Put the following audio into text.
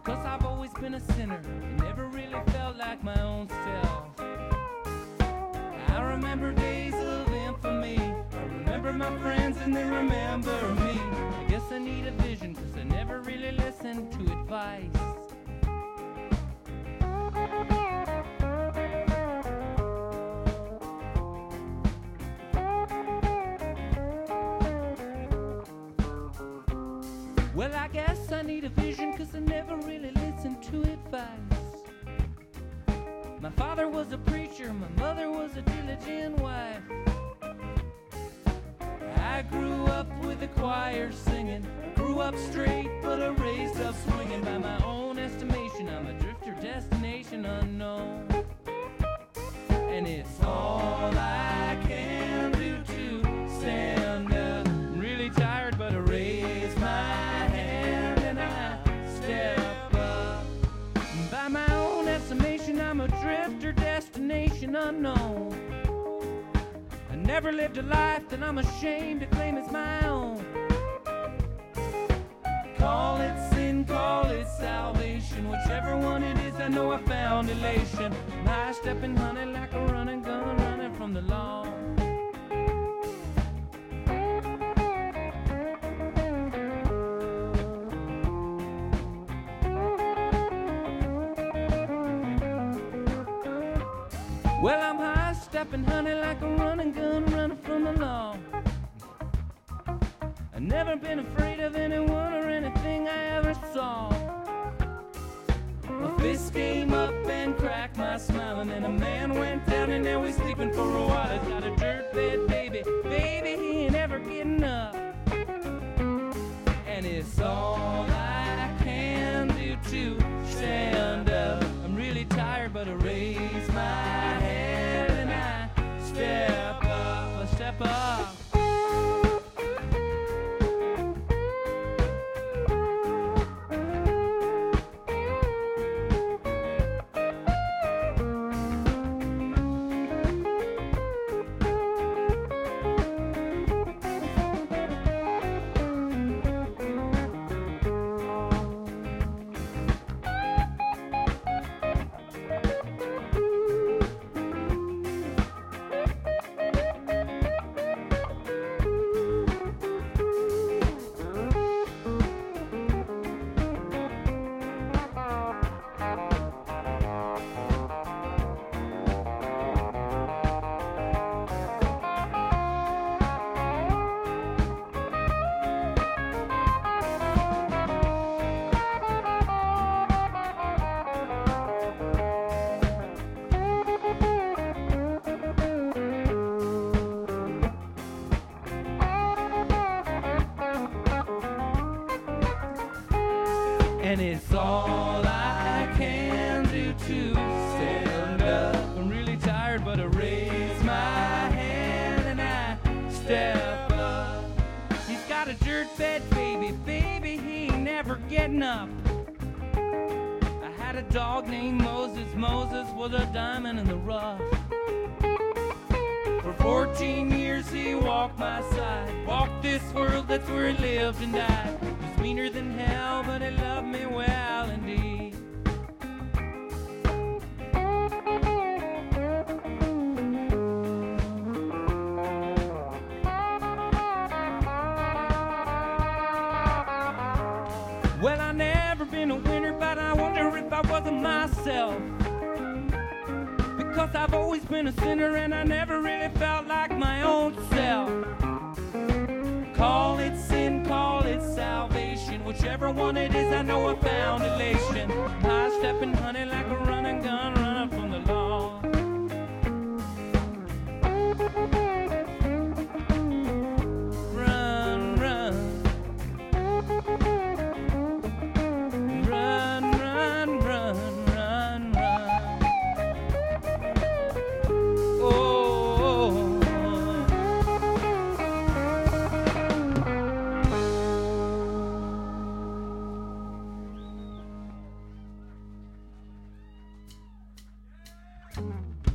Because I've always been a sinner and never really felt like my own self. I remember days of infamy, I remember my friends and they remember me. I guess I need a vision cause I never really listened to advice. Well, I guess I need a vision cause I never really listened to advice. My father was a preacher, my mother was a diligent wife. I grew up with the choir singing, grew up straight but I raised up swinging. By my own estimation, I'm a drifter, destination unknown. And it's all I can do to stand up. I'm really tired but I raise my hand and I step up. By my own estimation, I'm a drifter, destination unknown. I never lived a life that I'm ashamed to claim as my own. Call it sin, call it salvation, whichever one it is, I know I found elation. My stepping honey like a running gun, running from the law. Well, I'm high stepping honey like a running gun, running from the law. I've never been afraid of anyone or anything I ever saw. My fist came up and cracked my smile, and then a man went down and now he's sleeping for a while. He's got a dirt bed, baby, baby, he ain't ever getting up. And it's all I can do to stand up. I'm really tired but I raise my head and I step up, I step up. And it's all I can do to stand up. I'm really tired but I raise my hand and I step up. He's got a dirt bed, baby, baby, he ain't never getting up. I had a dog named Moses, Moses was a diamond in the rough. For 14 years he walked my side, walked this world, that's where he lived and died. He was meaner than hell, but he loved me well indeed. Well, I never been a winner, but I wonder if I wasn't myself. Because I've always been a sinner and I never really felt like my own self. Call it sin, call it salvation, whichever one it is, I know I found elation. High stepping honey like a running gun, running from the law. Run, run. Run, run, run, run, run. Oh.